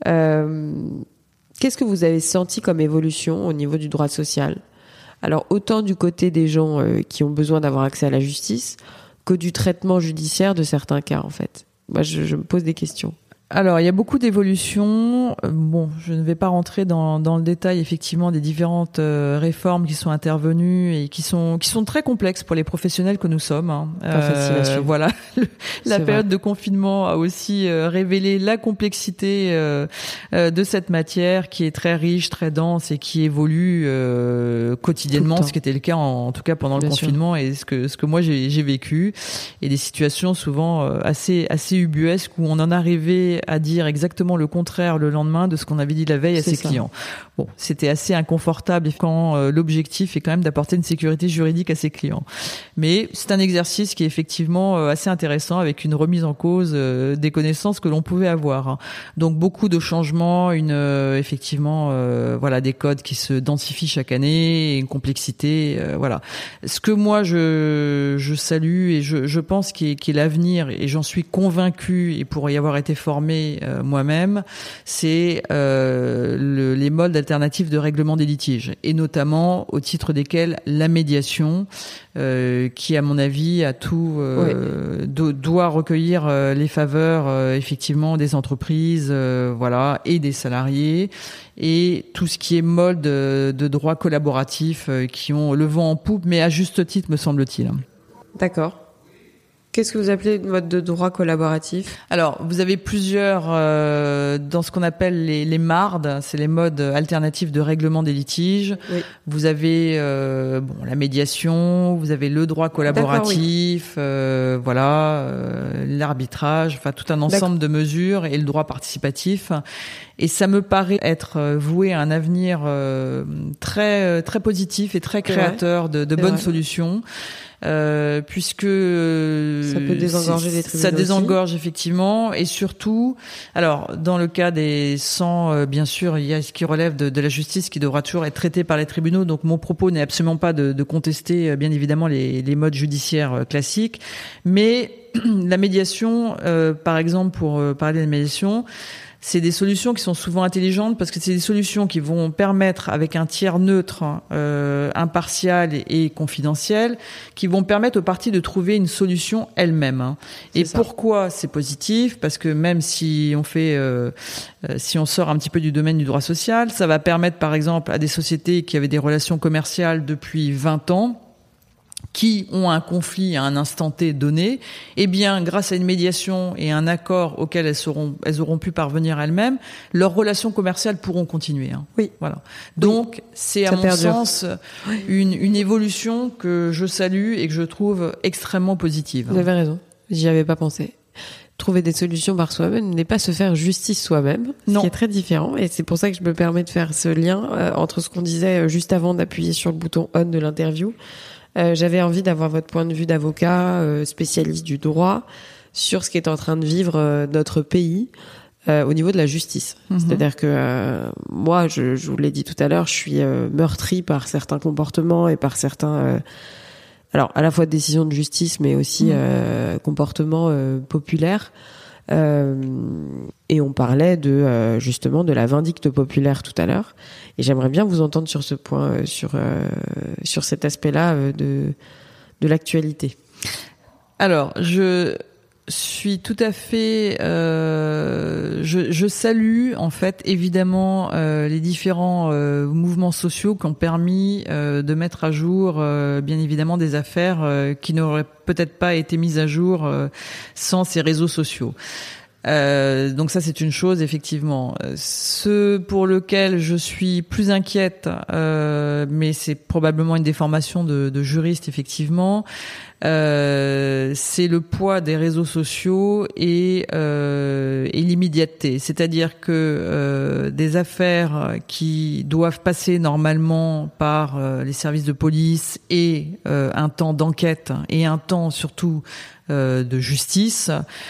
Qu'est-ce que vous avez senti comme évolution au niveau du droit social? Alors autant du côté des gens qui ont besoin d'avoir accès à la justice que du traitement judiciaire de certains cas, en fait. Moi, je me pose des questions. Alors, il y a beaucoup d'évolutions. Bon, je ne vais pas rentrer dans le détail, effectivement, des différentes réformes qui sont intervenues et qui sont très complexes pour les professionnels que nous sommes. Hein. Voilà, la période de confinement a aussi révélé la complexité de cette matière qui est très riche, très dense et qui évolue quotidiennement, ce qui était le cas en tout cas pendant le confinement et ce que moi j'ai vécu, et des situations souvent assez ubuesques où on en arrivait à dire exactement le contraire le lendemain de ce qu'on avait dit la veille à ses clients. Bon, c'était assez inconfortable quand l'objectif est quand même d'apporter une sécurité juridique à ses clients. Mais c'est un exercice qui est effectivement assez intéressant, avec une remise en cause des connaissances que l'on pouvait avoir. Donc beaucoup de changements, effectivement voilà, des codes qui se densifient chaque année, une complexité, voilà. Ce que moi je salue et je pense qui est l'avenir, et j'en suis convaincu, et pour y avoir été formé moi-même, c'est les modes alternatifs de règlement des litiges, et notamment au titre desquels la médiation, qui à mon avis doit recueillir les faveurs effectivement des entreprises, voilà, et des salariés, et tout ce qui est mode de droit collaboratif qui ont le vent en poupe, mais à juste titre, me semble-t-il. D'accord. Qu'est-ce que vous appelez le mode de droit collaboratif ? Alors, vous avez plusieurs dans ce qu'on appelle les MARD, c'est les modes alternatifs de règlement des litiges. Oui. Vous avez la médiation, vous avez le droit collaboratif, l'arbitrage, enfin tout un ensemble de mesures et le droit participatif. Et ça me paraît être voué à un avenir très très positif et très créateur de bonnes solutions. Puisque ça peut désengorger les tribunaux. Ça désengorge effectivement, et surtout, alors dans le cas des 100, bien sûr, il y a ce qui relève de la justice qui devra toujours être traité par les tribunaux. Donc mon propos n'est absolument pas de contester, bien évidemment, les modes judiciaires classiques, mais la médiation, par exemple, pour parler de la médiation. C'est des solutions qui sont souvent intelligentes parce que c'est des solutions qui vont permettre, avec un tiers neutre, impartial et confidentiel, qui vont permettre aux parties de trouver une solution elles-mêmes. Et pourquoi c'est positif ? Parce que même si on fait, si on sort un petit peu du domaine du droit social, ça va permettre, par exemple, à des sociétés qui avaient des relations commerciales depuis 20 ans, qui ont un conflit à un instant T donné, eh bien, grâce à une médiation et un accord auquel elles auront pu parvenir elles-mêmes, leurs relations commerciales pourront continuer. Oui. Voilà. Donc, c'est à mon sens une évolution que je salue et que je trouve extrêmement positive. Vous avez raison. J'y avais pas pensé. Trouver des solutions par soi-même n'est pas se faire justice soi-même, ce qui est très différent. Et c'est pour ça que je me permets de faire ce lien entre ce qu'on disait juste avant d'appuyer sur le bouton on de l'interview. J'avais envie d'avoir votre point de vue d'avocat, spécialiste du droit, sur ce qu'est en train de vivre notre pays au niveau de la justice. C'est-à-dire que moi, je vous l'ai dit tout à l'heure, je suis meurtrie par certains comportements et par certains... alors, à la fois décisions de justice, mais aussi comportements populaires. Et on parlait de justement de la vindicte populaire tout à l'heure, et j'aimerais bien vous entendre sur ce point, sur cet aspect-là de l'actualité. Alors, je suis tout à fait. Je salue en fait évidemment les différents mouvements sociaux qui ont permis de mettre à jour bien évidemment des affaires qui n'auraient peut-être pas été mises à jour sans ces réseaux sociaux. Donc ça c'est une chose effectivement. Ce pour lequel je suis plus inquiète, mais c'est probablement une déformation de juriste effectivement. C'est le poids des réseaux sociaux et l'immédiateté. C'est-à-dire que des affaires qui doivent passer normalement par les services de police et un temps d'enquête et un temps surtout de justice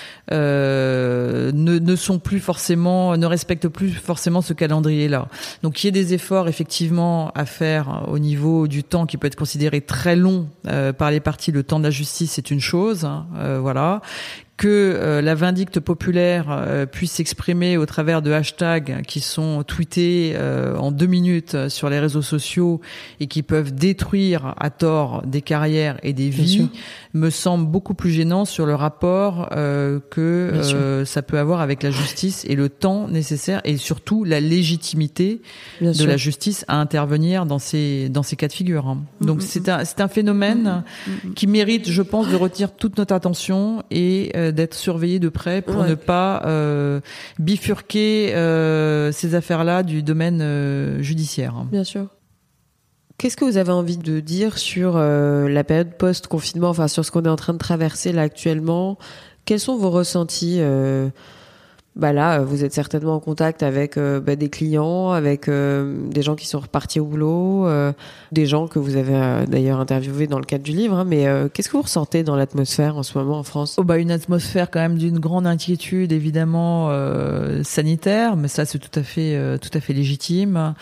ne respectent plus forcément ce calendrier-là. Donc il y a des efforts effectivement à faire au niveau du temps qui peut être considéré très long par les parties. Le temps de la justice, c'est une chose, voilà. Que la vindicte populaire puisse s'exprimer au travers de hashtags qui sont tweetés en 2 minutes sur les réseaux sociaux et qui peuvent détruire à tort des carrières et des vies, me semble beaucoup plus gênant sur le rapport que ça peut avoir avec la justice et le temps nécessaire et surtout la légitimité de la justice à intervenir dans ces cas de figure. Donc c'est un phénomène qui mérite, je pense, de retenir toute notre attention et d'être surveillé de près pour ne pas bifurquer ces affaires-là du domaine judiciaire. Bien sûr. Qu'est-ce que vous avez envie de dire sur la période post-confinement, enfin sur ce qu'on est en train de traverser là actuellement ? Quels sont vos ressentis ? Là, vous êtes certainement en contact avec des clients, avec des gens qui sont repartis au boulot, des gens que vous avez d'ailleurs interviewés dans le cadre du livre. Mais qu'est-ce que vous ressentez dans l'atmosphère en ce moment en France ? Une atmosphère quand même d'une grande inquiétude, évidemment sanitaire, mais ça c'est tout à fait légitime.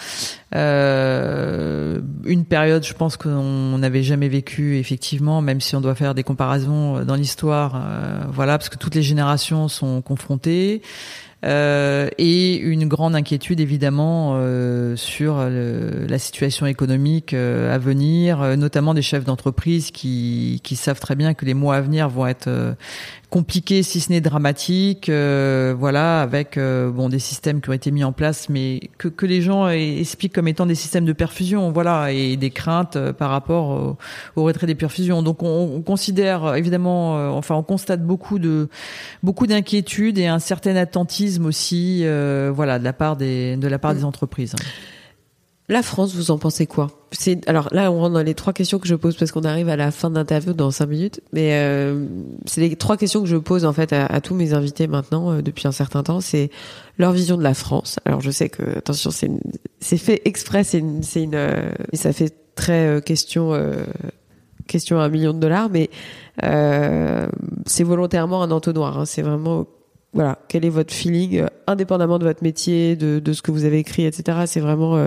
Une période, je pense qu'on n'avait jamais vécu effectivement, même si on doit faire des comparaisons dans l'histoire, parce que toutes les générations sont confrontées. Et une grande inquiétude évidemment sur la situation économique à venir, notamment des chefs d'entreprise qui savent très bien que les mois à venir vont être compliqué, si ce n'est dramatique, voilà, avec des systèmes qui ont été mis en place, mais que les gens expliquent comme étant des systèmes de perfusion, voilà, et des craintes par rapport au retrait des perfusions. Donc on considère évidemment, on constate beaucoup d'inquiétudes et un certain attentisme aussi, voilà, de la part des entreprises. La France, vous en pensez quoi ? Alors là, on rentre dans les 3 questions que je pose parce qu'on arrive à la fin de l'interview dans 5 minutes. Mais c'est les 3 questions que je pose en fait à tous mes invités maintenant depuis un certain temps. C'est leur vision de la France. Alors je sais que, attention, c'est fait exprès, et ça fait très question à $1 million, mais c'est volontairement un entonnoir. Hein. C'est vraiment, voilà, quel est votre feeling, indépendamment de votre métier, de ce que vous avez écrit, etc. C'est vraiment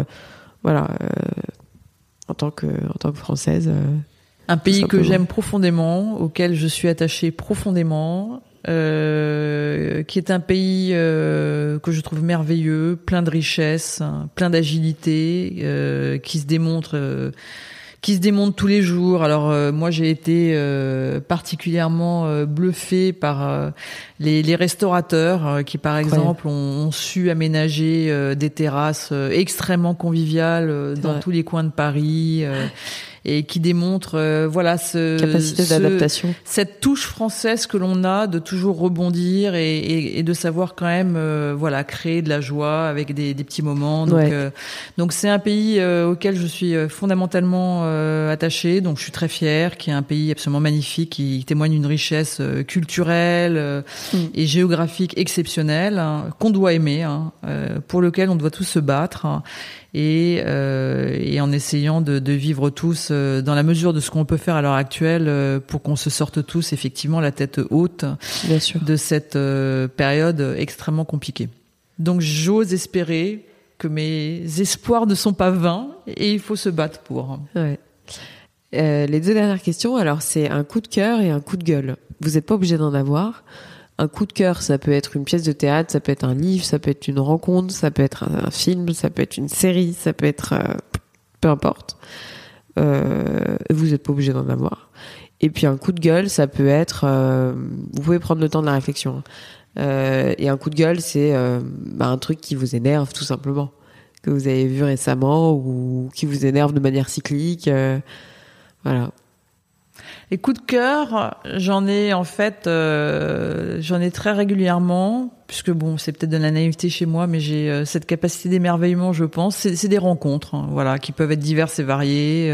en tant que Française. Un pays que j'aime profondément, auquel je suis attachée profondément, qui est un pays que je trouve merveilleux, plein de richesses, plein d'agilité, qui se démontre tous les jours. Alors moi j'ai été particulièrement bluffée par les restaurateurs qui par exemple ont su aménager des terrasses extrêmement conviviales dans tous les coins de Paris. Et qui démontre capacité d'adaptation, cette touche française que l'on a de toujours rebondir et de savoir quand même créer de la joie avec des petits moments. Donc c'est un pays auquel je suis fondamentalement attachée, donc je suis très fière, qui est un pays absolument magnifique, qui témoigne d'une richesse culturelle et géographique exceptionnelle, qu'on doit aimer, pour lequel on doit tous se battre. Et en essayant de vivre tous dans la mesure de ce qu'on peut faire à l'heure actuelle pour qu'on se sorte tous effectivement la tête haute de cette période extrêmement compliquée. Donc j'ose espérer que mes espoirs ne sont pas vains et il faut se battre pour. Ouais. Les 2 dernières questions, alors c'est un coup de cœur et un coup de gueule. Vous n'êtes pas obligé d'en avoir. Un coup de cœur, ça peut être une pièce de théâtre, ça peut être un livre, ça peut être une rencontre, ça peut être un film, ça peut être une série, ça peut être peu importe. Vous n'êtes pas obligé d'en avoir. Et puis un coup de gueule, ça peut être vous pouvez prendre le temps de la réflexion. Et un coup de gueule, c'est un truc qui vous énerve tout simplement, que vous avez vu récemment ou qui vous énerve de manière cyclique. Voilà. Les coups de cœur, j'en ai très régulièrement, puisque c'est peut-être de la naïveté chez moi, mais j'ai cette capacité d'émerveillement, je pense. C'est des rencontres, qui peuvent être diverses et variées.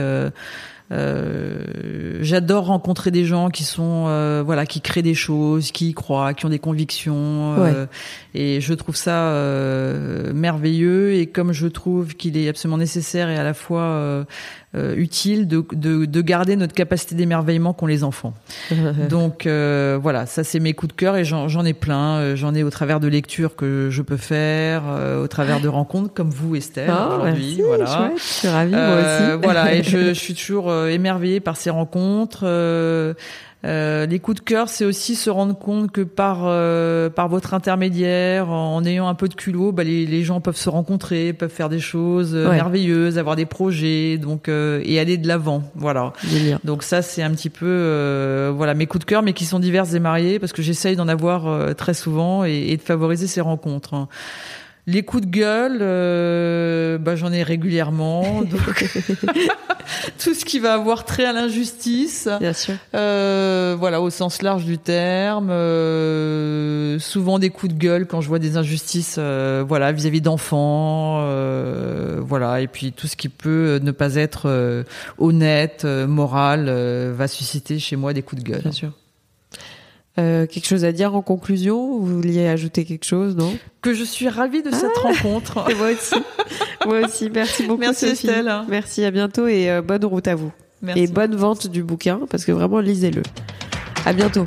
J'adore rencontrer des gens qui sont qui créent des choses, qui y croient, qui ont des convictions, et je trouve ça merveilleux. Et comme je trouve qu'il est absolument nécessaire et à la fois utile de garder notre capacité d'émerveillement qu'ont les enfants. Donc ça c'est mes coups de cœur et j'en ai plein. J'en ai au travers de lectures que je peux faire, au travers de rencontres comme vous, Estelle, aujourd'hui. Merci, voilà. Chouette, je suis ravie moi aussi. Et je suis toujours émerveillée par ces rencontres. Les coups de cœur, c'est aussi se rendre compte que par votre intermédiaire, en ayant un peu de culot, les gens peuvent se rencontrer, peuvent faire des choses merveilleuses, avoir des projets, donc et aller de l'avant. Voilà. Donc ça, c'est un petit peu mes coups de cœur, mais qui sont divers et variés parce que j'essaye d'en avoir très souvent et de favoriser ces rencontres. Les coups de gueule, j'en ai régulièrement. Donc tout ce qui va avoir trait à l'injustice. Bien sûr. Au sens large du terme. Souvent des coups de gueule quand je vois des injustices, vis-à-vis d'enfants. Et puis tout ce qui peut ne pas être honnête, moral, va susciter chez moi des coups de gueule. Bien sûr. Quelque chose à dire en conclusion ? Vous vouliez ajouter quelque chose, non ? Que je suis ravie de cette rencontre. Et moi aussi. Moi aussi. Merci beaucoup, Merci Sophie. Estelle. Merci, à bientôt et bonne route à vous. Merci. Et bonne vente du bouquin, parce que vraiment, lisez-le. À bientôt.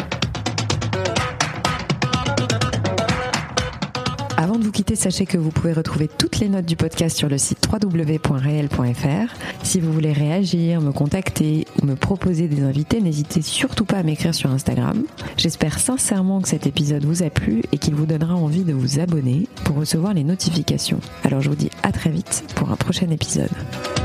Avant de vous quitter, sachez que vous pouvez retrouver toutes les notes du podcast sur le site www.reel.fr. Si vous voulez réagir, me contacter ou me proposer des invités, n'hésitez surtout pas à m'écrire sur Instagram. J'espère sincèrement que cet épisode vous a plu et qu'il vous donnera envie de vous abonner pour recevoir les notifications. Alors je vous dis à très vite pour un prochain épisode.